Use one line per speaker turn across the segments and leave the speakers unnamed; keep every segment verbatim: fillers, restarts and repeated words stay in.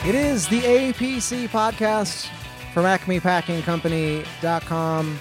It is the A P C podcast from acme packing company dot com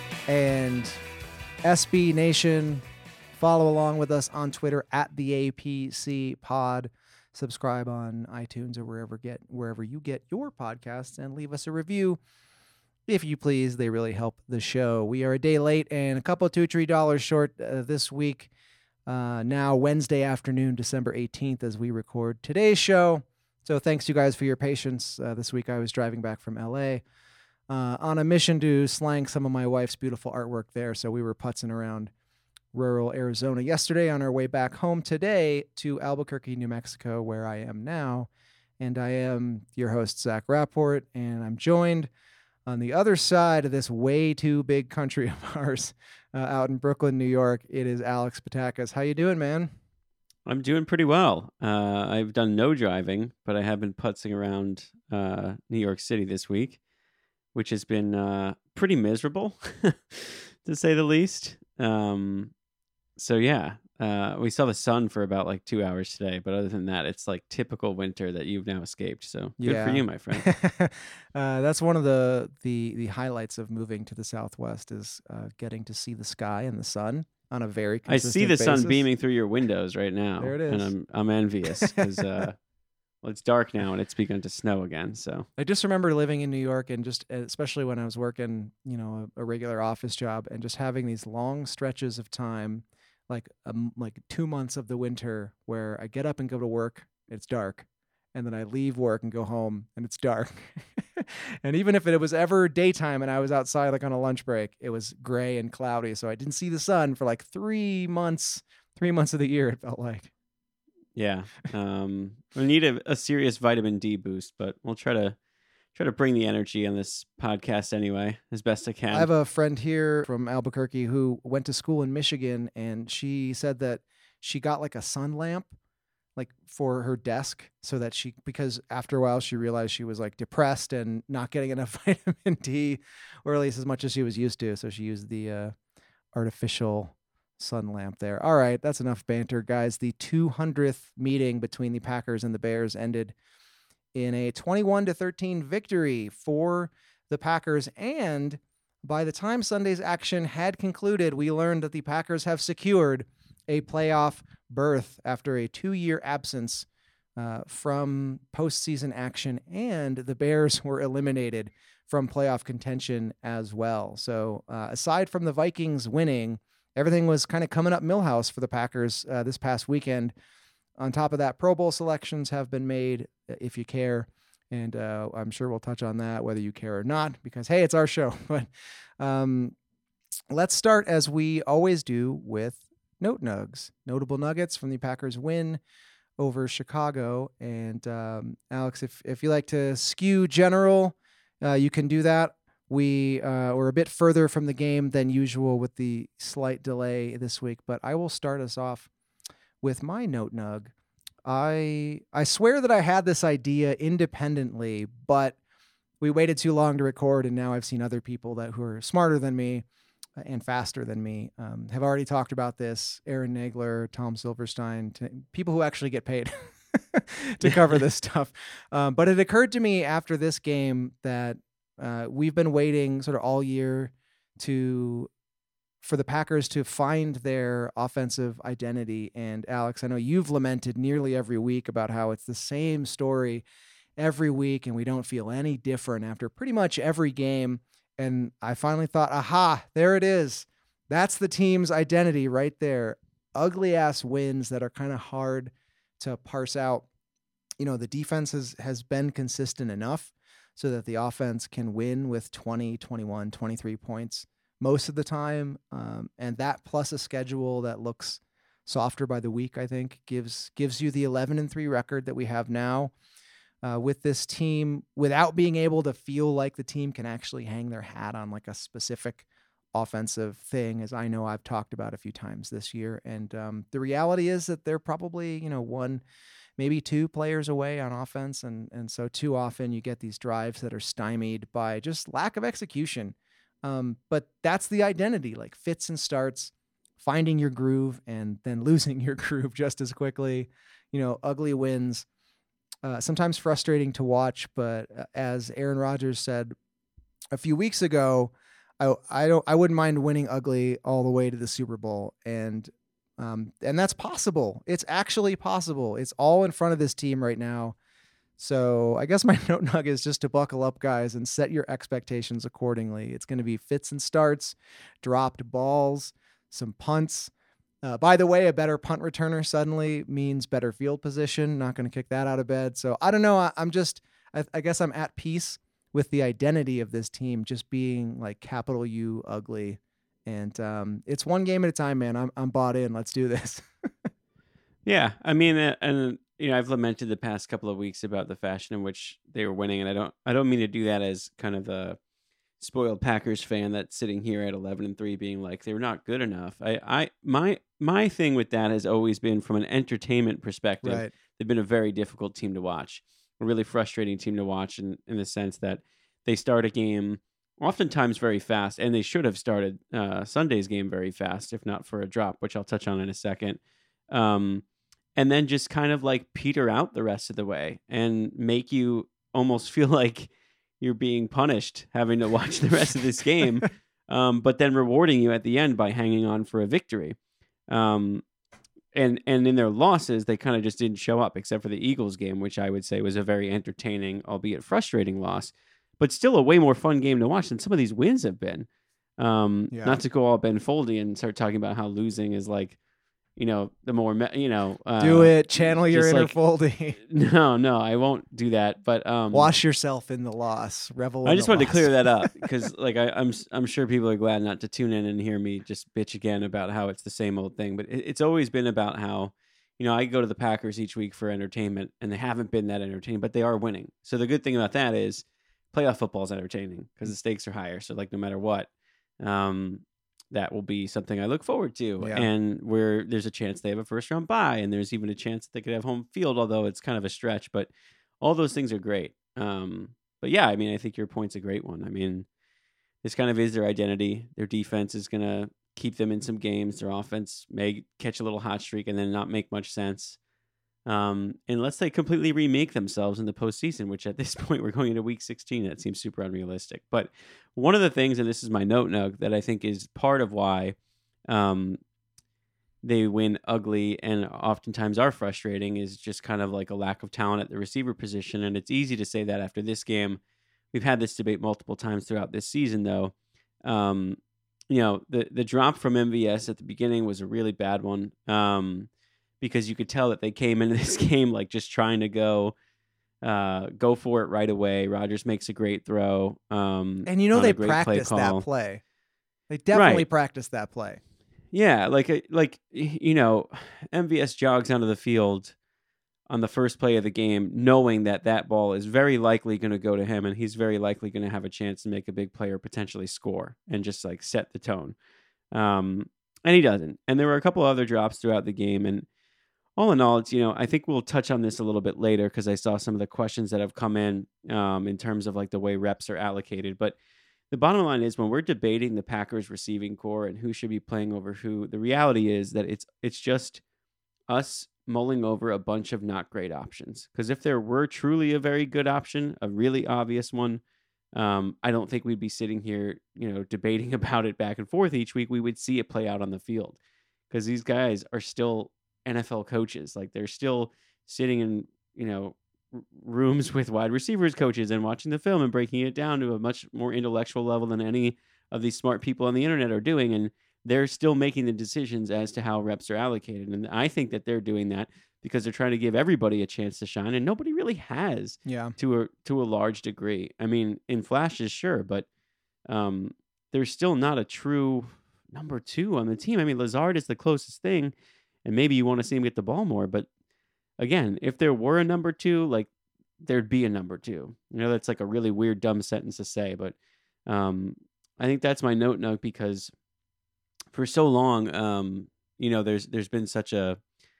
and S B Nation. Follow along with us on Twitter at the A P C Pod. Subscribe on iTunes or wherever get wherever you get your podcasts, and leave us a review if you please. They really help the show. We are a day late and a couple two three dollars short uh, this week. Uh, now Wednesday afternoon, December eighteenth, as we record today's show. So thanks you guys for your patience. Uh, this week I was driving back from L A uh, on a mission to slang some of my wife's beautiful artwork there. So we were putzing around rural Arizona yesterday on our way back home today to Albuquerque, New Mexico, where I am now. And I am your host, Zach Rapport, and I'm joined on the other side of this way too big country of ours uh, out in Brooklyn, New York. It is Alex Patakas. How you doing, man?
I'm doing pretty well. Uh, I've done no driving, but I have been putzing around uh, New York City this week, which has been uh, pretty miserable, to say the least. Um, so yeah, uh, we saw the sun for about like two hours today, but other than that, it's like typical winter that you've now escaped. So good
Yeah.
for you, my friend.
uh, that's one of the, the the highlights of moving to the Southwest is uh, getting to see the sky and the sun on a very
I
consistent
see the
basis.
sun beaming through your windows right now.
There it is.
And I'm I'm envious because uh, well, it's dark now and it's begun to snow again. So
I just remember living in New York and just, especially when I was working, you know, a, a regular office job, and just having these long stretches of time, like um, like two months of the winter, where I get up and go to work, it's dark, and then I leave work and go home, and it's dark. And even if it was ever daytime and I was outside like on a lunch break, it was gray and cloudy, so I didn't see the sun for like three months, three months of the year, it felt like.
yeah, um, we need a, a serious vitamin D boost, but we'll try to try to bring the energy on this podcast anyway as best I can.
I have a friend here from Albuquerque who went to school in Michigan, and she said that she got like a sun lamp like for her desk, so that she, because after a while she realized she was like depressed and not getting enough vitamin D, or at least as much as she was used to. So she used the uh, artificial sun lamp there. All right, that's enough banter, guys. The two hundredth meeting between the Packers and the Bears ended in a twenty-one to thirteen victory for the Packers. And by the time Sunday's action had concluded, we learned that the Packers have secured a playoff berth after a two-year absence uh, from postseason action, and the Bears were eliminated from playoff contention as well. So uh, aside from the Vikings winning, everything was kind of coming up Millhouse for the Packers uh, this past weekend. On top of that, Pro Bowl selections have been made, if you care, and uh, I'm sure we'll touch on that, whether you care or not, because, hey, it's our show. But um, let's start, as we always do, with Note Nugs, notable nuggets from the Packers win over Chicago. And um, Alex, if if you like to skew general, uh, you can do that. We uh, were a bit further from the game than usual with the slight delay this week, but I will start us off with my Note Nug. I I swear that I had this idea independently, but we waited too long to record, and now I've seen other people that who are smarter than me and faster than me um, have already talked about this. Aaron Nagler, Tom Silverstein, t- people who actually get paid to cover this stuff. Um, but it occurred to me after this game that uh, we've been waiting sort of all year to for the Packers to find their offensive identity. And Alex, I know you've lamented nearly every week about how it's the same story every week, and we don't feel any different after pretty much every game. And I finally thought, aha, there it is. That's the team's identity right there. Ugly ass wins that are kind of hard to parse out. You know, the defense has, has been consistent enough so that the offense can win with twenty, twenty-one, twenty-three points most of the time. Um, and that plus a schedule that looks softer by the week, I think, gives gives you the eleven and three record that we have now. Uh, with this team, without being able to feel like the team can actually hang their hat on like a specific offensive thing, as I know I've talked about a few times this year. And um, the reality is that they're probably, you know, one, maybe two players away on offense. And, and so too often you get these drives that are stymied by just lack of execution. Um, but that's the identity, like fits and starts, finding your groove and then losing your groove just as quickly, you know, ugly wins. uh, sometimes frustrating to watch. But uh, as Aaron Rodgers said a few weeks ago, I I don't I wouldn't mind winning ugly all the way to the Super Bowl, and um and that's possible. It's actually possible. It's all in front of this team right now. So I guess my note nug is just to buckle up, guys, and set your expectations accordingly. It's going to be fits and starts, dropped balls, some punts. Uh, by the way, a better punt returner suddenly means better field position. Not going to kick that out of bed. So I don't know. I, I'm just, I, I guess I'm at peace with the identity of this team just being like capital U ugly. And um, it's one game at a time, man. I'm I'm bought in. Let's do this.
Yeah, I mean, uh, and you know, I've lamented the past couple of weeks about the fashion in which they were winning, and I don't, I don't mean to do that as kind of a spoiled Packers fan that's sitting here at eleven and three, being like they were not good enough. I, I, my, my thing with that has always been from an entertainment perspective.
Right.
They've been a very difficult team to watch, a really frustrating team to watch, in in the sense that they start a game oftentimes very fast, and they should have started uh, Sunday's game very fast, if not for a drop, which I'll touch on in a second. Um, and then just kind of like peter out the rest of the way and make you almost feel like you're being punished having to watch the rest of this game, um, but then rewarding you at the end by hanging on for a victory. Um, and and in their losses, they kind of just didn't show up, except for the Eagles game, which I would say was a very entertaining, albeit frustrating loss, but still a way more fun game to watch than some of these wins have been. Um,
Yeah.
Not to go all Ben Foldy and start talking about how losing is like, you know, the more, me- you know, uh,
Do it. Channel your
just
inner
like-
Foldy.
no, no, I won't do that. But um,
Wash yourself in the loss. Revel.
I
in
just
the
wanted to
loss.
clear that up because, like, I, I'm I'm sure people are glad not to tune in and hear me just bitch again about how it's the same old thing. But it, it's always been about how, you know, I go to the Packers each week for entertainment, and they haven't been that entertaining, but they are winning. So the good thing about that is playoff football is entertaining because the stakes are higher. So like, no matter what, um, that will be something I look forward to.
Yeah.
And where there's a chance they have a first round bye, and there's even a chance that they could have home field, although it's kind of a stretch. But all those things are great. Um, but yeah, I mean, I think your point's a great one. I mean, this kind of is their identity. Their defense is going to keep them in some games. Their offense may catch a little hot streak and then not make much sense. Um, unless they completely remake themselves in the postseason, which at this point we're going into week sixteen. That seems super unrealistic. But one of the things, and this is my note nug, that I think is part of why um, they win ugly and oftentimes are frustrating is just kind of like a lack of talent at the receiver position. And it's easy to say that after this game. We've had this debate multiple times throughout this season, though. Um, you know, the, the drop from M V S at the beginning was a really bad one. Um, because you could tell that they came into this game like just trying to go uh, go for it right away. Rodgers makes a great throw. Um,
And you know
on a
they
great play
practiced
call.
that play. They definitely
Right.
practiced that play.
Yeah, like a- like you know, M V S jogs onto the field on the first play of the game, knowing that that ball is very likely going to go to him, and he's very likely going to have a chance to make a big play or potentially score, and just like set the tone. Um, and he doesn't. And there were a couple other drops throughout the game, and all in all, it's, you know, I think we'll touch on this a little bit later because I saw some of the questions that have come in um, in terms of like the way reps are allocated. But the bottom line is when we're debating the Packers receiving core and who should be playing over who, the reality is that it's it's just us mulling over a bunch of not great options. Because if there were truly a very good option, a really obvious one, um, I don't think we'd be sitting here, you know, debating about it back and forth each week. We would see it play out on the field because these guys are still N F L coaches. Like they're still sitting in, you know, r- rooms with wide receivers coaches and watching the film and breaking it down to a much more intellectual level than any of these smart people on the internet are doing. And they're still making the decisions as to how reps are allocated. And I think that they're doing that because they're trying to give everybody a chance to shine, and nobody really has
Yeah.
to a to a large degree. I mean, in flashes, sure, but um, there's still not a true number two on the team. I mean, Lazard is the closest thing, and maybe you want to see him get the ball more. But again, if there were a number two, like there'd be a number two. You know, that's like a really weird, dumb sentence to say, but um, I think that's my note note because for so long, um, you know, there's there's been such a,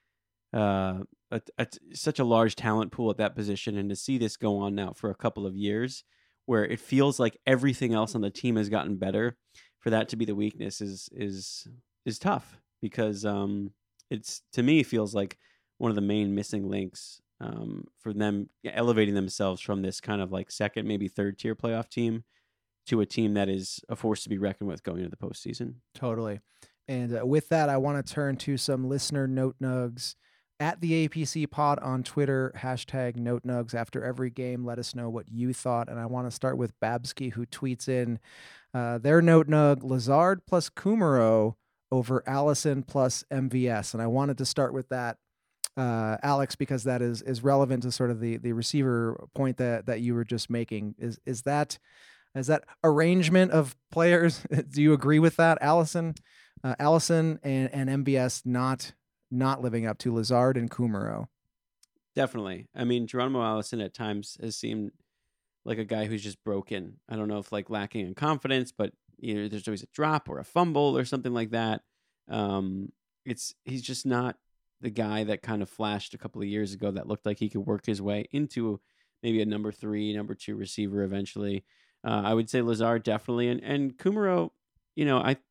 uh, a, a such a large talent pool at that position, and to see this go on now for a couple of years, where it feels like everything else on the team has gotten better, for that to be the weakness is is is tough because um, it's to me feels like one of the main missing links um, for them elevating themselves from this kind of like second, maybe third tier playoff team to a team that is a force to be reckoned with going into the postseason.
Totally. And uh, with that, I want to turn to some listener note nugs at the A P C pod on Twitter, hashtag note nugs. After every game, let us know what you thought. And I want to start with Babsky, who tweets in uh, their note nug, Lazard plus Kumaro over Allison plus M V S. And I wanted to start with that, uh, Alex, because that is is relevant to sort of the the receiver point that that you were just making. Is is that is that arrangement of players? Do you agree with that, Allison? Uh, Allison and, and M V S not not living up to Lazard and Kumaro.
Definitely. I mean, Geronimo Allison at times has seemed like a guy who's just broken. I don't know if like lacking in confidence, but either there's always a drop or a fumble or something like that. Um, it's he's just not the guy that kind of flashed a couple of years ago that looked like he could work his way into maybe a number three, number two receiver eventually. Uh, I would say Lazard definitely, and and Kumaro, you know, I.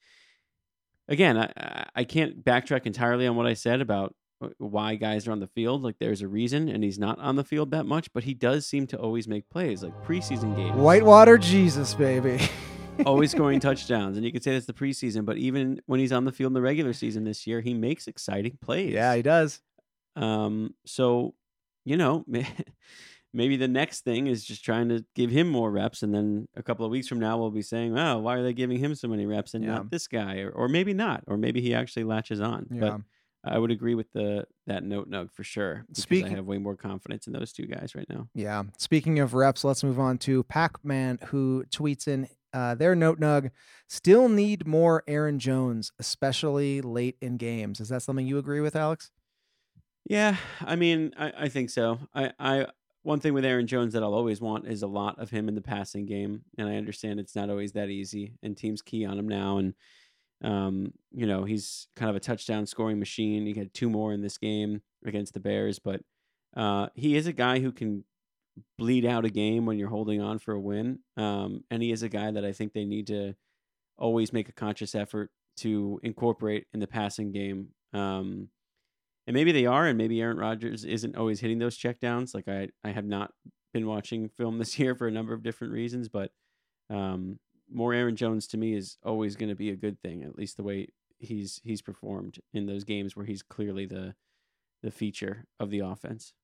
Again, I I can't backtrack entirely on what I said about why guys are on the field. Like, there's a reason, and he's not on the field that much, but he does seem to always make plays, like preseason games.
Whitewater Jesus, baby.
Always scoring touchdowns, and you could say that's the preseason, but even when he's on the field in the regular season this year, he makes exciting plays.
Yeah, he does.
Um, so, you know, maybe the next thing is just trying to give him more reps, and then a couple of weeks from now we'll be saying, "Oh, why are they giving him so many reps and
yeah.
not this guy?" Or, or maybe not, or maybe he actually latches on.
Yeah.
But I would agree with the that note nug for sure. Because
Speaking,
I have way more confidence in those two guys right now.
Yeah. Speaking of reps, let's move on to Pac-Man, who tweets in uh, their note nug. Still need more Aaron Jones, especially late in games. Is that something you agree with, Alex?
Yeah, I mean, I, I think so. I, I one thing with Aaron Jones that I'll always want is a lot of him in the passing game, and I understand it's not always that easy, and teams key on him now, and um, you know, he's kind of a touchdown scoring machine. He had two more in this game against the Bears, but uh, he is a guy who can bleed out a game when you're holding on for a win, um, and he is a guy that I think they need to always make a conscious effort to incorporate in the passing game. Um, And maybe they are, and maybe Aaron Rodgers isn't always hitting those checkdowns. Like I, I have not been watching film this year for a number of different reasons, but um, more Aaron Jones to me is always going to be a good thing. At least the way he's he's performed in those games where he's clearly the the feature of the offense.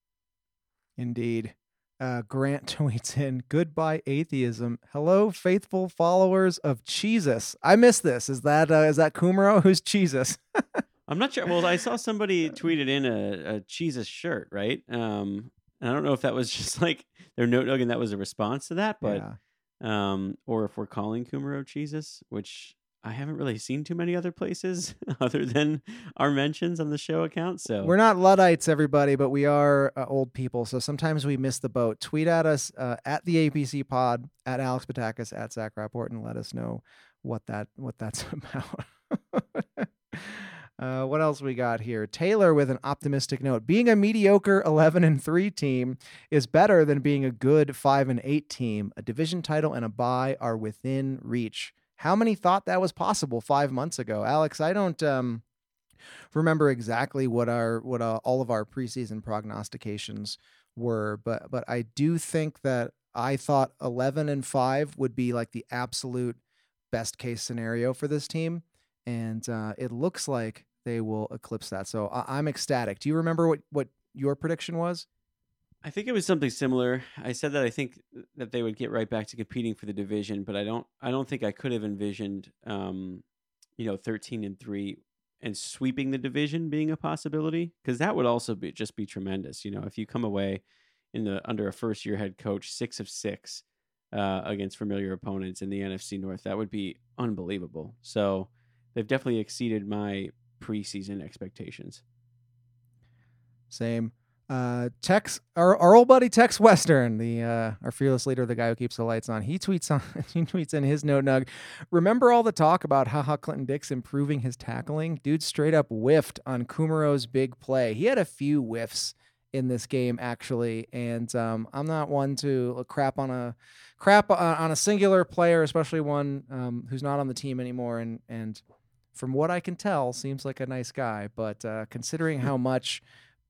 Indeed. Uh, Grant tweets in, "Goodbye atheism. Hello, faithful followers of Jesus." I missed this. Is that uh, is that Kumaro? Who's Jesus?
I'm not sure. Well, I saw somebody tweeted in a, a Jesus shirt, right? Um, and I don't know if that was just like their note nug and that was a response to that, but
Yeah.
um, or if we're calling Kumaro Jesus, which I haven't really seen too many other places other than our mentions on the show account. So
We're not Luddites, everybody, but we are uh, old people. So sometimes we miss the boat. Tweet at us uh, at the A P C pod, at Alex Patakis, at Zach Rapport, and let us know what that what that's about. Uh, what else we got here? Taylor with an optimistic note. Being a mediocre eleven and three team is better than being a good five and eight team. A division title and a bye are within reach. How many thought that was possible five months ago? Alex, I don't um, remember exactly what our what uh, all of our preseason prognostications were, but but I do think that I thought eleven and five would be like the absolute best case scenario for this team, and uh, it looks like they will eclipse that. So I- I'm ecstatic. Do you remember what, what your prediction was?
I think it was something similar. I said that I think that they would get right back to competing for the division, but I don't. I don't think I could have envisioned, um, you know, thirteen and three and sweeping the division being a possibility, because that would also be just be tremendous. You know, if you come away in the under a first year head coach six of six uh, against familiar opponents in the N F C North, that would be unbelievable. So they've definitely exceeded my preseason expectations.
Same. Uh, Tex, our, our old buddy Tex Western, the uh, our fearless leader, the guy who keeps the lights on. He tweets on he tweets in his note nug. Remember all the talk about haha Clinton Dix improving his tackling? Dude straight up whiffed on Kumaro's big play. He had a few whiffs in this game actually, and um, I'm not one to crap on a crap on a singular player, especially one um, who's not on the team anymore. And and from what I can tell, seems like a nice guy. But uh, considering how much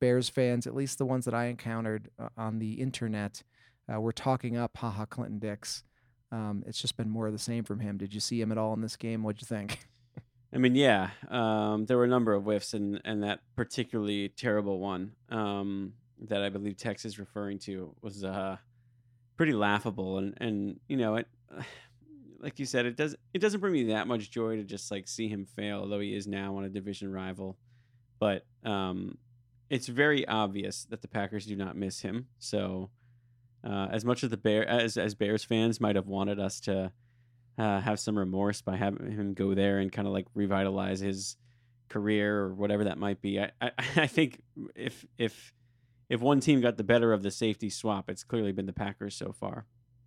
Bears fans, at least the ones that I encountered uh, on the internet, uh, were talking up HaHa Clinton Dix. Um, it's just been more of the same from him. Did you see him at all in this game? What'd you think?
I mean, yeah, um, there were a number of whiffs, and, and that particularly terrible one um, that I believe Tex is referring to was uh, pretty laughable. And, and you know, it, like you said, it does it doesn't bring me that much joy to just like see him fail, although he is now on a division rival. But um, it's very obvious that the Packers do not miss him. So uh, as much as the Bear as as Bears fans might have wanted us to uh, have some remorse by having him go there and kind of like revitalize his career or whatever that might be, I, I I think if if if one team got the better of the safety swap, it's clearly been the Packers so far.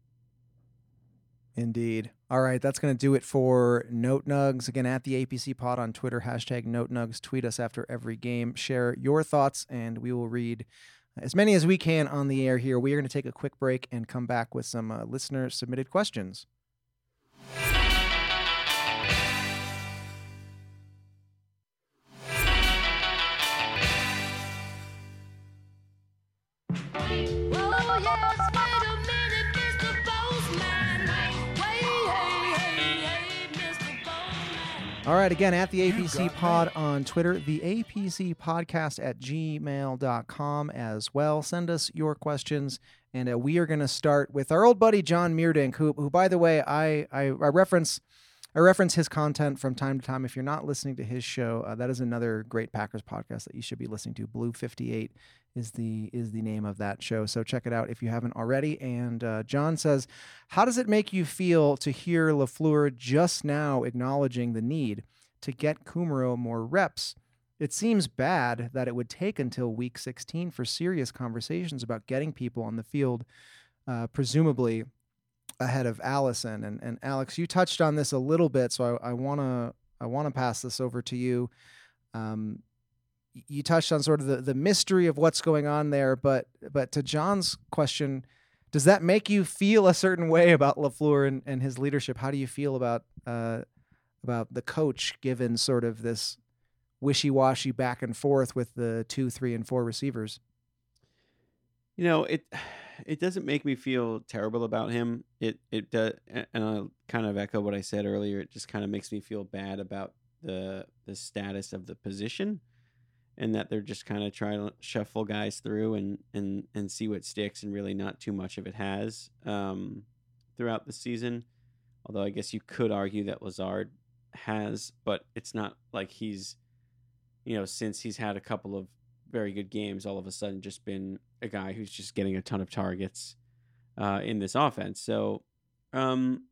Indeed. All right, that's going to do it for Note Nugs. Again, at the A P C Pod on Twitter, hashtag Note Nugs. Tweet us after every game. Share your thoughts, and we will read as many as we can on the air here. We are going to take a quick break and come back with some uh, listener-submitted questions. All right, again, at the A P C Pod on Twitter, the A P C Podcast at gmail dot com as well. Send us your questions, and uh, we are going to start with our old buddy John Meerdink, who, who by the way, I, I, I reference I reference his content from time to time. If you're not listening to his show, uh, that is another great Packers podcast that you should be listening to. Blue fifty-eight is the is the name of that show, so check it out if you haven't already. And uh, John says, how does it make you feel to hear LaFleur just now acknowledging the need to get Kumerow more reps? It seems bad that it would take until week sixteen for serious conversations about getting people on the field, uh, presumably ahead of Allison. And and Alex, you touched on this a little bit, so I want to I want to pass this over to you. Um, you touched on sort of the, the mystery of what's going on there, but but to John's question, does that make you feel a certain way about LaFleur and, and his leadership? How do you feel about uh, about the coach, given sort of this wishy-washy back and forth with the two, three, and four receivers?
You know, it it doesn't make me feel terrible about him. It it does, and I'll kind of echo what I said earlier. It just kind of makes me feel bad about the the status of the position, and that they're just kind of trying to shuffle guys through and and and see what sticks, and really not too much of it has um, throughout the season. Although I guess you could argue that Lazard has, but it's not like he's, you know, since he's had a couple of very good games, all of a sudden just been a guy who's just getting a ton of targets uh, in this offense. So um,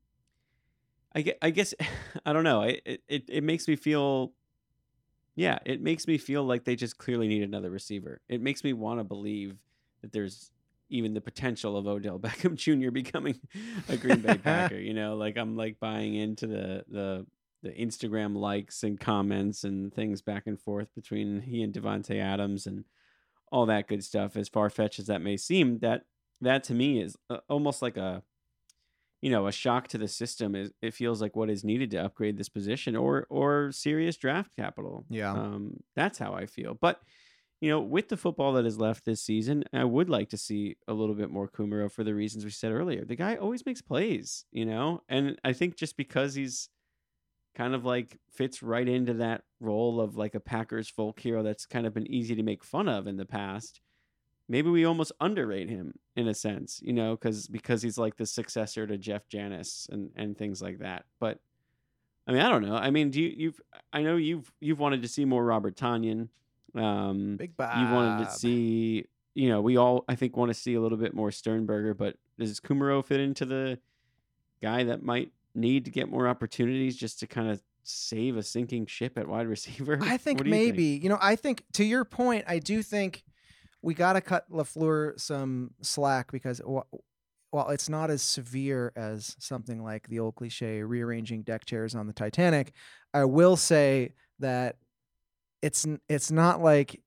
I, guess, I guess, I don't know. It, it, it makes me feel, yeah, it makes me feel like they just clearly need another receiver. It makes me want to believe that there's even the potential of Odell Beckham Junior becoming a Green Bay Packer. You know, like I'm like buying into the, the, the Instagram likes and comments and things back and forth between he and Devontae Adams and all that good stuff. As far-fetched as that may seem, that that to me is almost like a, you know, a shock to the system. Is it feels like what is needed to upgrade this position, or or serious draft capital.
Yeah,
um, that's how I feel. But you know, with the football that is left this season, I would like to see a little bit more Kumerow for the reasons we said earlier. The guy always makes plays, you know, and I think just because he's kind of like fits right into that role of like a Packers folk hero that's kind of been easy to make fun of in the past. Maybe we almost underrate him in a sense, you know, because because he's like the successor to Jeff Janis and, and things like that. But I mean, I don't know. I mean, do you, you've I know you've you've wanted to see more Robert Tonyan. Um,
Big Bob.
You wanted to see, you know, we all I think want to see a little bit more Sternberger. But does Kumerow fit into the guy that might need to get more opportunities just to kind of save a sinking ship at wide receiver?
I think
you
maybe,
think?
you know, I think to your point, I do think we got to cut LaFleur some slack because while it's not as severe as something like the old cliche rearranging deck chairs on the Titanic, I will say that it's, it's not like,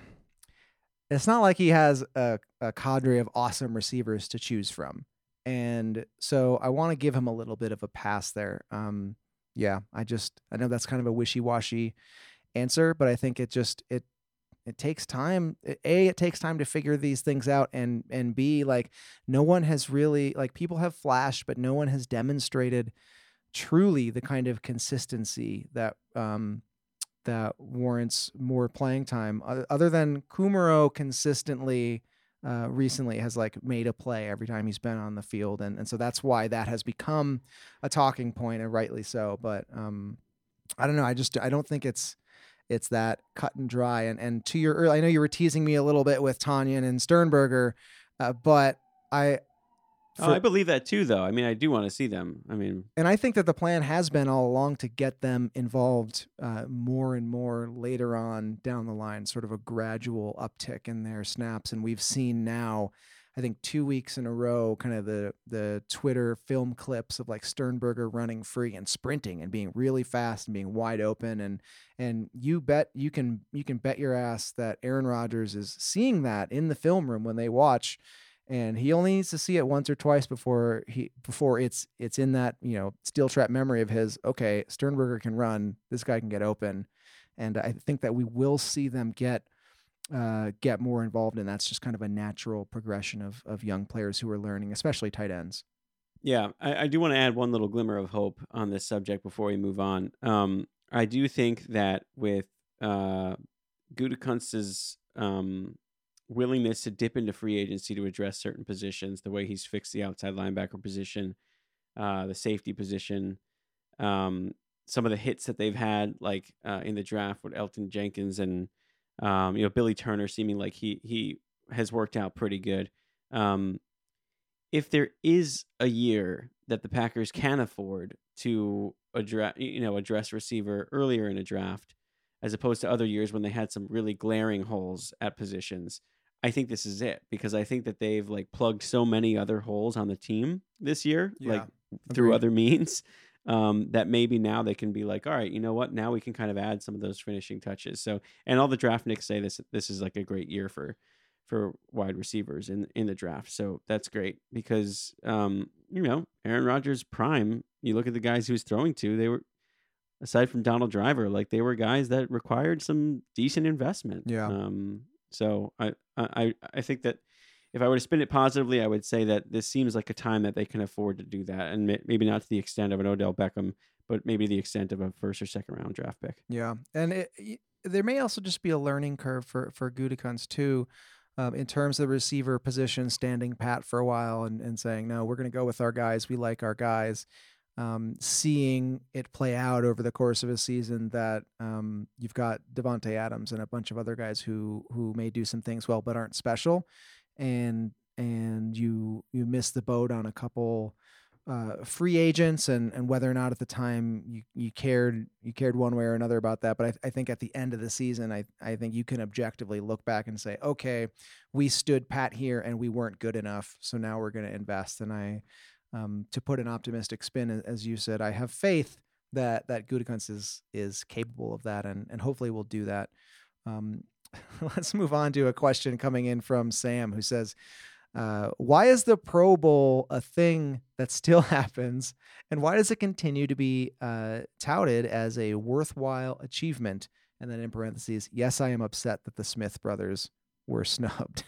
it's not like he has a, a cadre of awesome receivers to choose from. And so I want to give him a little bit of a pass there. Um, yeah, I just, I know that's kind of a wishy-washy answer, but I think it just, it, it takes time. A, it takes time to figure these things out, and and B, like no one has really like people have flashed, but no one has demonstrated truly the kind of consistency that um that warrants more playing time. Other than Kumaro consistently uh, recently has like made a play every time he's been on the field, and and so that's why that has become a talking point, and rightly so. But um, I don't know. I just I don't think it's it's that cut and dry. And and to your early, I know you were teasing me a little bit with Tanyan and Sternberger, uh, but I.
For, oh, I believe that too, though. I mean, I do want to see them. I mean,
and I think that the plan has been all along to get them involved uh, more and more later on down the line, sort of a gradual uptick in their snaps. And we've seen now, I think two weeks in a row, kind of the the Twitter film clips of like Sternberger running free and sprinting and being really fast and being wide open. And and you bet you can you can bet your ass that Aaron Rodgers is seeing that in the film room when they watch. And he only needs to see it once or twice before he before it's it's in that, you know, steel trap memory of his. Okay, Sternberger can run. This guy can get open, and I think that we will see them get uh, get more involved, and that's just kind of a natural progression of of young players who are learning, especially tight ends.
Yeah, I, I do want to add one little glimmer of hope on this subject before we move on. Um, I do think that with uh, Gutekunst's um willingness to dip into free agency to address certain positions, the way he's fixed the outside linebacker position, uh, the safety position, um, some of the hits that they've had, like uh, in the draft with Elton Jenkins and um, you know Billy Turner, seeming like he he has worked out pretty good. Um, if there is a year that the Packers can afford to address, you know, address receiver earlier in a draft, as opposed to other years when they had some really glaring holes at positions, I think this is it, because I think that they've like plugged so many other holes on the team this year,
yeah,
like
agreed.
through other means, um, that maybe now they can be like, all right, you know what? Now we can kind of add some of those finishing touches. So, and all the draft nicks say this, this is like a great year for, for wide receivers in, in the draft. So that's great because, um, you know, Aaron Rodgers prime, you look at the guys he was throwing to, they were, aside from Donald Driver, like they were guys that required some decent investment.
Yeah.
Um, so I, I, I think that if I were to spin it positively, I would say that this seems like a time that they can afford to do that. And may, maybe not to the extent of an Odell Beckham, but maybe the extent of a first or second round draft pick.
Yeah. And it, it, there may also just be a learning curve for, for Gutekunst too, um, in terms of the receiver position, standing pat for a while and, and saying, no, we're going to go with our guys. We like our guys. Um, seeing it play out over the course of a season that um, you've got Devontae Adams and a bunch of other guys who who may do some things well but aren't special, and and you you miss the boat on a couple uh, free agents, and and whether or not at the time you, you cared you cared one way or another about that. But I, I think at the end of the season, I I think you can objectively look back and say, okay, we stood pat here and we weren't good enough, so now we're going to invest. And I. Um, to put an optimistic spin, as you said, I have faith that that Gutekunst is is capable of that, and and hopefully will do that. Um, let's move on to a question coming in from Sam, who says, uh, "Why is the Pro Bowl a thing that still happens, and why does it continue to be uh, touted as a worthwhile achievement?" And then in parentheses, "Yes, I am upset that the Smith brothers were snubbed."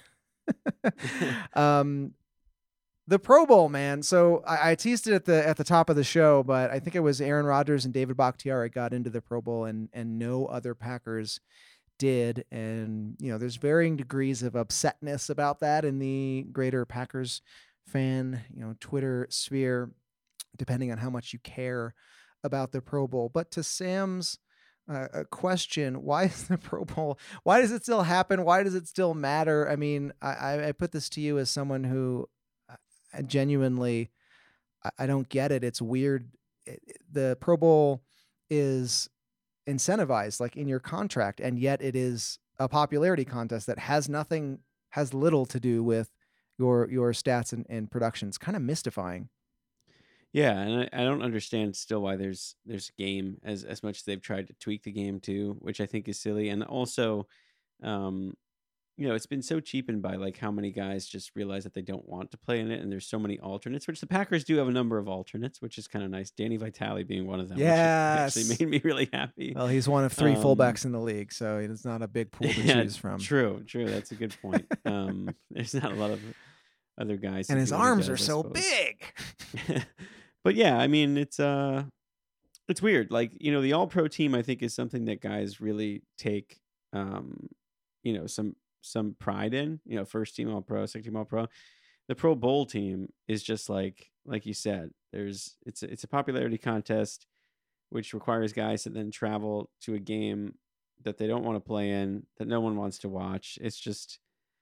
um, The Pro Bowl, man. So I, I teased it at the at the top of the show, but I think it was Aaron Rodgers and David Bakhtiari got into the Pro Bowl, and and no other Packers did. And you know, there's varying degrees of upsetness about that in the greater Packers fan, you know, Twitter sphere, depending on how much you care about the Pro Bowl. But to Sam's uh, a question, why is the Pro Bowl? Why does it still happen? Why does it still matter? I mean, I, I put this to you as someone who. Genuinely, I don't get it. It's weird. The Pro Bowl is incentivized, like in your contract, and yet it is a popularity contest that has nothing, has little to do with your your stats and, and production. It's kind of mystifying.
Yeah, and I, I don't understand still why there's there's a game as as much as they've tried to tweak the game too, which I think is silly. And also, um, you know, it's been so cheapened by like how many guys just realize that they don't want to play in it, and there's so many alternates, which the Packers do have a number of alternates, which is kind of nice. Danny Vitale being one of them,
Yes.
which actually made me really happy.
Well, he's one of three
Um,
fullbacks in the league, so it's not a big pool to
yeah,
choose from.
True, true. That's a good point. Um, there's not a lot of other guys,
And
who
his
do what he
arms
does,
are
I
so
suppose.
big.
But yeah, I mean, it's uh, it's weird. Like, you know, the All Pro team, I think, is something that guys really take, um, you know, some some pride in. You know, first team All Pro, second team All Pro. The Pro Bowl team is just like like you said. There's it's a, it's a popularity contest, which requires guys to then travel to a game that they don't want to play in, that no one wants to watch. It's just,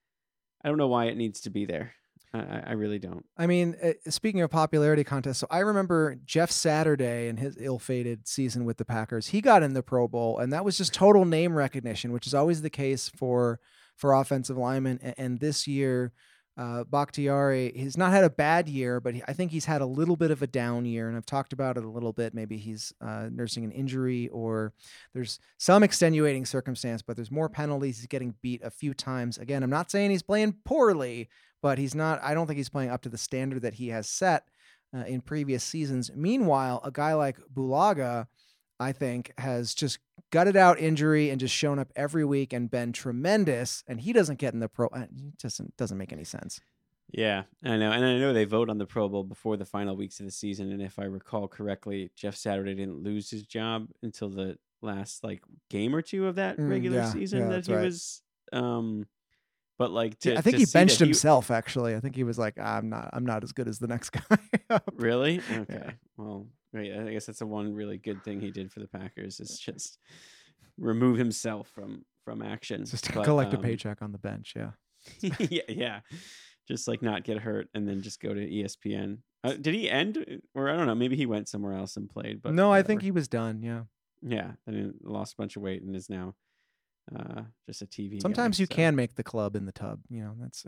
I don't know why it needs to be there. I, I really don't.
I mean, uh, speaking of popularity contests, so I remember Jeff Saturday and his ill-fated season with the Packers. He got in the Pro Bowl, and that was just total name recognition, which is always the case for for offensive linemen. And, and this year, uh, Bakhtiari, he's not had a bad year, but he, I think he's had a little bit of a down year, and I've talked about it a little bit. Maybe he's uh, nursing an injury, or there's some extenuating circumstance, but there's more penalties. He's getting beat a few times. Again, I'm not saying he's playing poorly, but he's not, I don't think he's playing up to the standard that he has set uh, in previous seasons. Meanwhile, a guy like Bulaga, I think, has just gutted out injury and just shown up every week and been tremendous. And he doesn't get in the pro. It just doesn't make any sense.
Yeah, I know. And I know they vote on the Pro Bowl before the final weeks of the season. And if I recall correctly, Jeff Saturday didn't lose his job until the last like game or two of that
Mm,
regular
yeah,
season
yeah,
that
that's
he
right.
was. Um, but like, to,
I think
to
he
see that
benched himself. Actually, I think he was like, I'm not, I'm not as good as the next guy.
Really? Okay.
Yeah.
Well, great. I guess that's the one really good thing he did for the Packers is just remove himself from from action.
Just to
But,
collect a
um,
paycheck on the bench. Yeah.
yeah, yeah. Just like not get hurt and then just go to E S P N. Uh, did he end, or I don't know? Maybe he went somewhere else and played. But
no, I
whatever.
think he was done. Yeah.
Yeah, and he lost a bunch of weight and is now uh, just a T V.
Sometimes
guy,
you
so.
can make the club in the tub. You know, that's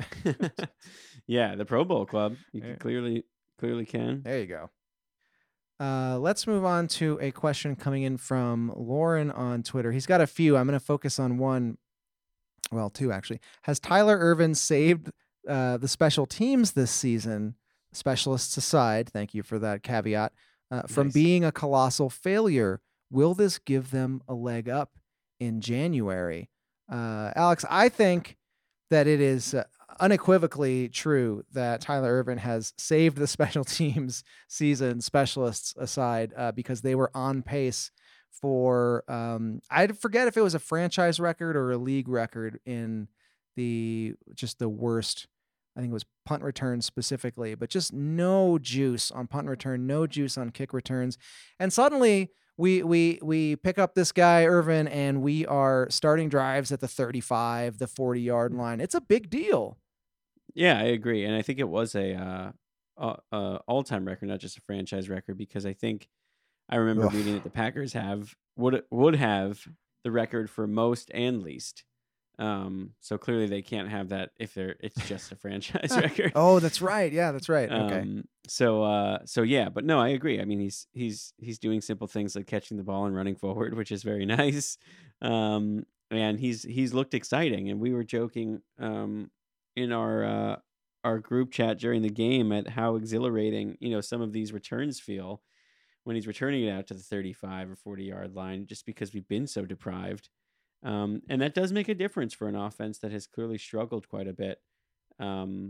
Yeah, the Pro Bowl club. You
Yeah.
can clearly clearly can.
there you go. Uh, let's move on to a question coming in from Lauren on Twitter. He's got a few. I'm going to focus on one. Well, two actually. Has Tyler Ervin saved uh, the special teams this season, specialists aside? Thank you for that caveat. Uh, from
Nice.
being a colossal failure, will this give them a leg up in January? Uh, Alex, I think that it is uh, unequivocally true that Tyler Ervin has saved the special teams season, specialists aside, uh, because they were on pace for, um, I forget if it was a franchise record or a league record in the, just the worst, I think it was punt returns specifically, but just no juice on punt return, no juice on kick returns. And suddenly we, we, we pick up this guy, Ervin, and we are starting drives at the thirty-five, the forty yard line. It's a big deal.
Yeah, I agree, and I think it was a uh, uh, uh, all-time record, not just a franchise record, because I think I remember
Ugh.
reading that the Packers have would would have the record for most and least. Um, so clearly they can't have that if they're it's just a franchise record.
Oh, that's right. Yeah, that's right. Okay.
Um, so uh, so yeah, but no, I agree. I mean, he's he's he's doing simple things like catching the ball and running forward, which is very nice. Um, and he's he's looked exciting, and we were joking um in our uh our group chat during the game at how exhilarating, you know, some of these returns feel when he's returning it out to the thirty-five or forty yard line, just because we've been so deprived. Um, and that does make a difference for an offense that has clearly struggled quite a bit um,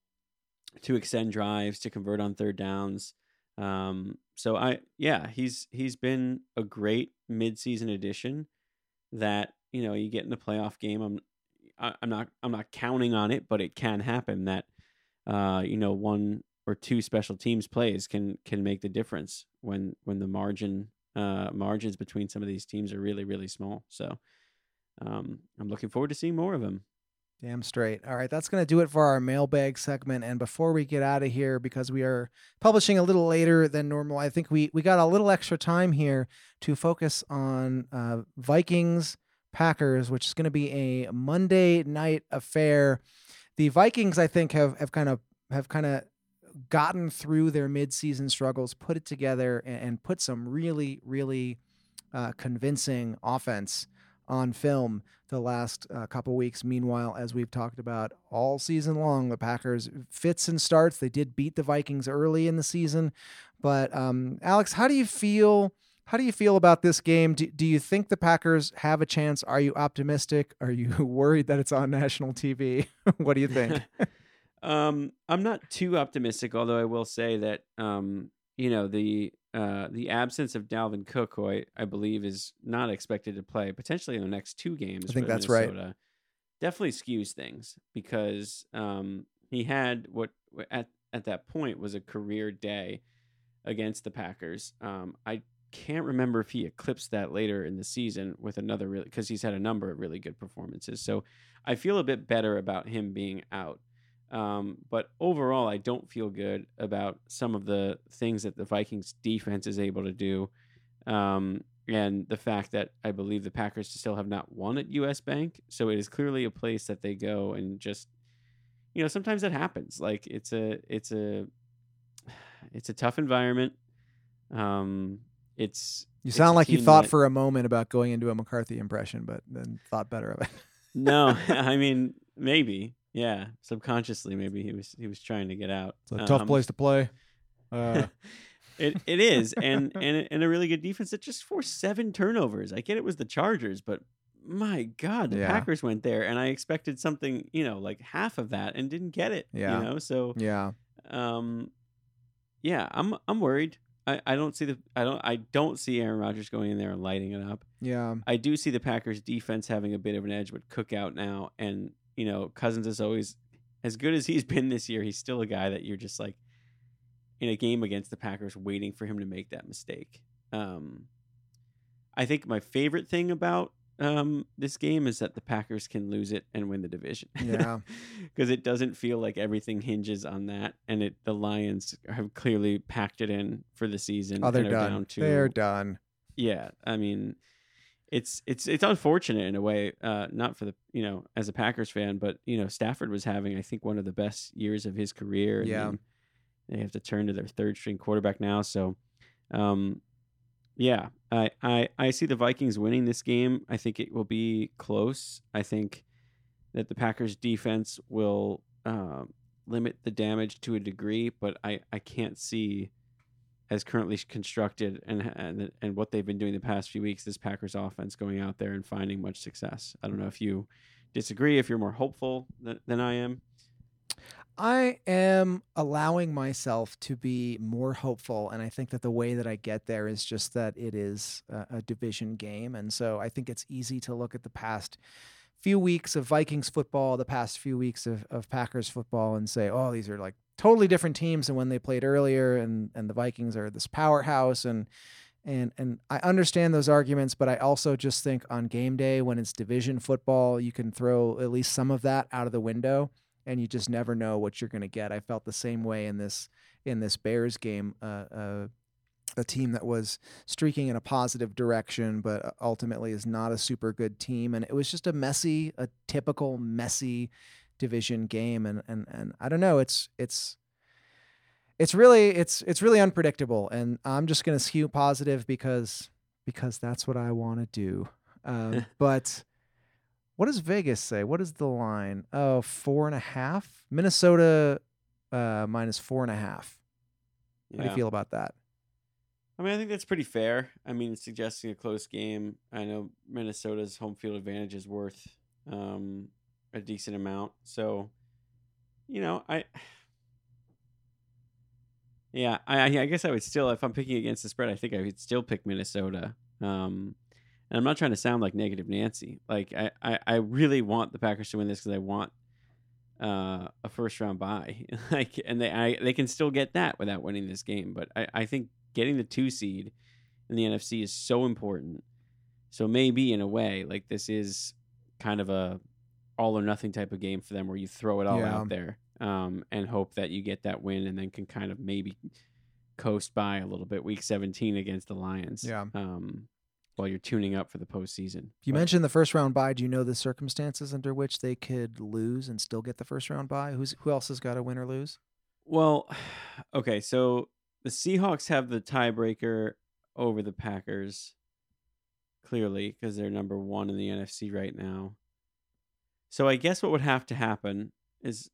to extend drives, to convert on third downs. Um, so I, yeah, he's he's been a great midseason addition. That, you know, you get in the playoff game. I'm I, I'm not I'm not counting on it, but it can happen that uh, you know, one or two special teams plays can can make the difference when when the margin uh, margins between some of these teams are really really small. So. Um, I'm looking forward to seeing more of him.
Damn straight. All right, that's going to do it for our mailbag segment. And before we get out of here, because we are publishing a little later than normal, I think we we got a little extra time here to focus on uh, Vikings Packers, which is going to be a Monday night affair. The Vikings, I think, have have kind of have kind of gotten through their midseason struggles, put it together, and, and put some really really uh, convincing offense on film the last uh, couple weeks. Meanwhile, as we've talked about all season long, the Packers fits and starts. They did beat the Vikings early in the season, but um, Alex, how do you feel? How do you feel about this game? Do, do you think the Packers have a chance? Are you optimistic? Are you worried that it's on national T V? What do you think?
um, I'm not too optimistic, although I will say that um, you know the uh, the absence of Dalvin Cook, who I, I believe is not expected to play potentially in the next two games.
I think
for
that's
Minnesota,
right.
Definitely skews things because um, he had what at at that point was a career day against the Packers. Um, I can't remember if he eclipsed that later in the season with another really because he's had a number of really good performances. So I feel a bit better about him being out. Um, but overall, I don't feel good about some of the things that the Vikings defense is able to do. Um, and the fact that I believe the Packers still have not won at U S Bank. So it is clearly a place that they go and just, you know, sometimes that happens. Like it's a, it's a, it's a tough environment. Um, it's,
You
it's
sound
a
like you
team
thought
that-
for a moment about going into a McCarthy impression, but then thought better of it.
No, I mean, maybe. Yeah, subconsciously, maybe he was he was trying to get out.
It's a tough
Um,
place to play. Uh,
it it is, and and and a really good defense that just forced seven turnovers. I get it was the Chargers, but my God, the
Yeah.
Packers went there, and I expected something, you know, like half of that, and didn't get it.
Yeah.
You know, so
yeah.
um, yeah, I'm I'm worried. I, I don't see the I don't I don't see Aaron Rodgers going in there and lighting it up.
Yeah.
I do see the Packers defense having a bit of an edge with Cook out now, and you know, Cousins is always as good as he's been this year. He's still a guy that you're just like in a game against the Packers, waiting for him to make that mistake. Um, I think my favorite thing about um, this game is that the Packers can lose it and win the division.
Yeah.
Because it doesn't feel like everything hinges on that, and it the Lions have clearly packed it in for the season.
Oh, they're
and are
done.
down to,
They're done.
Yeah, I mean. It's it's it's unfortunate in a way, uh, not for the you know as a Packers fan, but you know Stafford was having I think one of the best years of his career. And
Yeah,
then they have to turn to their third string quarterback now. So, um, yeah, I, I I see the Vikings winning this game. I think it will be close. I think that the Packers defense will uh, limit the damage to a degree, but I, I can't see. As currently constructed and, and and what they've been doing the past few weeks, this Packers offense going out there and finding much success. I don't know if you disagree, if you're more hopeful than, than I am.
I am allowing myself to be more hopeful, and I think that the way that I get there is just that it is a, a division game, and so I think it's easy to look at the past few weeks of Vikings football, the past few weeks of, of Packers football, and say, oh, these are like totally different teams than when they played earlier, and and the Vikings are this powerhouse, and and and I understand those arguments, but I also just think on game day when it's division football, you can throw at least some of that out of the window, and you just never know what you're going to get. I felt the same way in this in this Bears game, uh, uh, a team that was streaking in a positive direction, but ultimately is not a super good team, and it was just a messy, a typical messy division game, and and and I don't know, it's it's it's really it's it's really unpredictable, and I'm just gonna skew positive because because that's what I want to do. Um, but what does Vegas say? What is the line? Oh, four and a half. Minnesota uh, minus four and a half. How do you feel about that?
I mean, I think that's pretty fair. I mean, it's suggesting a close game. I know Minnesota's home field advantage is worth um, a decent amount. So, you know, I, yeah, I, I guess I would still, if I'm picking against the spread, I think I would still pick Minnesota. Um, and I'm not trying to sound like negative Nancy. Like I, I, I really want the Packers to win this because I want uh, a first round bye. Like, and they, I, they can still get that without winning this game. But I, I think getting the two seed in the N F C is so important. So maybe in a way, like this is kind of a all or nothing type of game for them where you throw it all
Yeah.
out there um, and hope that you get that win and then can kind of maybe coast by a little bit week seventeen against the Lions.
Yeah.
Um, while you're tuning up for the postseason.
You
But-
mentioned the first round bye. Do you know the circumstances under which they could lose and still get the first round bye? Who's who else has got to win or lose?
Well, okay, so the Seahawks have the tiebreaker over the Packers. clearly, because they're number one in the N F C right now. So I guess what would have to happen is,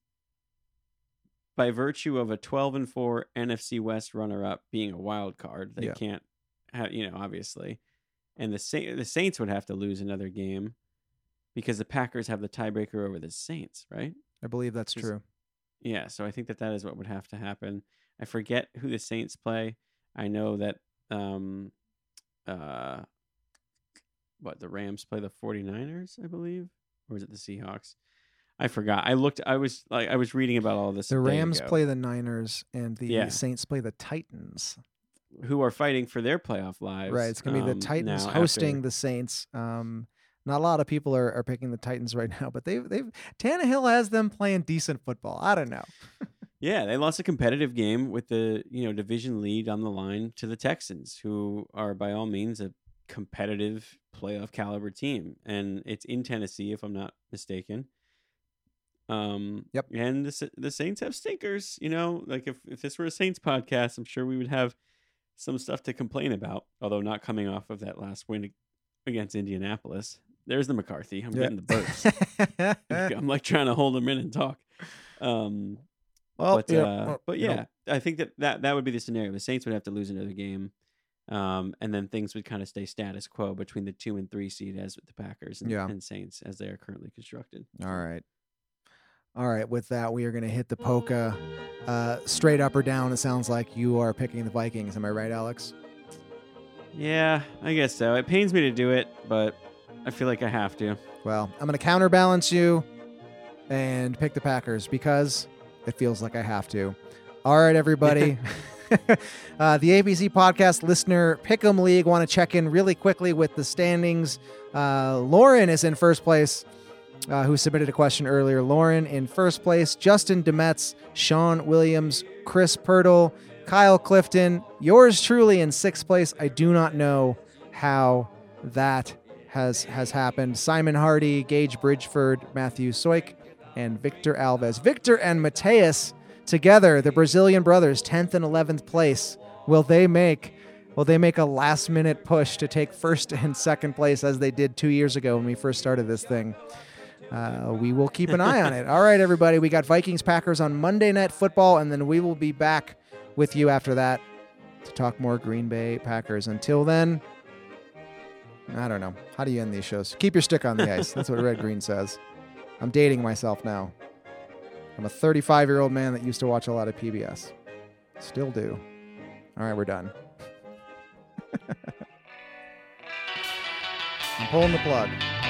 by virtue of a twelve and four N F C West runner-up being a wild card, they
Yeah.
can't have, you know, obviously. And the Sa- the Saints would have to lose another game because the Packers have the tiebreaker over the Saints, right?
I believe that's
Is-
true.
Yeah, so I think that that is what would have to happen. I forget who the Saints play. I know that um, uh, what the Rams play the 49ers, I believe, or is it the Seahawks? I forgot. I looked. I was like, I was reading about all this.
The
a day
Rams
ago,
play the Niners, and the
Yeah.
Saints play the Titans.
who are fighting for their playoff lives.
Right. It's going to be
um,
the Titans
now
hosting
after-
the Saints. Um, not a lot of people are, are picking the Titans right now, but they've they've Tannehill has them playing decent football. I don't know.
Yeah, they lost a competitive game with the you know division lead on the line to the Texans, who are by all means a competitive playoff caliber team, and it's in Tennessee, if I'm not mistaken. Um,
Yep.
And the Sa- the Saints have stinkers. You know, like if if this were a Saints podcast, I'm sure we would have some stuff to complain about. Although not coming off of that last win against Indianapolis. There's the McCarthy. I'm
Yeah.
getting the burps. I'm like trying to hold him in and talk. Um,
well,
but
yeah,
uh,
well,
but
you know,
yeah, I think that, that that would be the scenario. The Saints would have to lose another game, um, and then things would kind of stay status quo between the two and three seed as with the Packers and,
Yeah.
and Saints as they are currently constructed.
all right. All right. With that, we are going to hit the polka uh, straight up or down. It sounds like you are picking the Vikings. Am I right, Alex?
Yeah, I guess so. It pains me to do it, but I feel like I have to.
Well, I'm going to counterbalance you and pick the Packers because it feels like I have to. All right, everybody. uh, the A B C Podcast Listener Pick'em League. Want to check in really quickly with the standings. Uh, Lauren is in first place, uh, who submitted a question earlier. Lauren in first place. Justin Demetz, Sean Williams, Chris Purtle, Kyle Clifton. Yours truly in sixth place. I do not know how that has has happened. Simon Hardy, Gage Bridgeford, Matthew Soik, and Victor Alves. Victor and Mateus together, the Brazilian brothers, tenth and eleventh place. Will they make will they make a last minute push to take first and second place as they did two years ago when we first started this thing? Uh, we will keep an eye on it. All right, everybody. We got Vikings Packers on Monday Night Football, and then we will be back with you after that to talk more Green Bay Packers. Until then, I don't know. How do you end these shows? Keep your stick on the ice. That's what Red Green says. I'm dating myself now. I'm a thirty-five-year-old man that used to watch a lot of P B S. Still do. All right, we're done. I'm pulling the plug.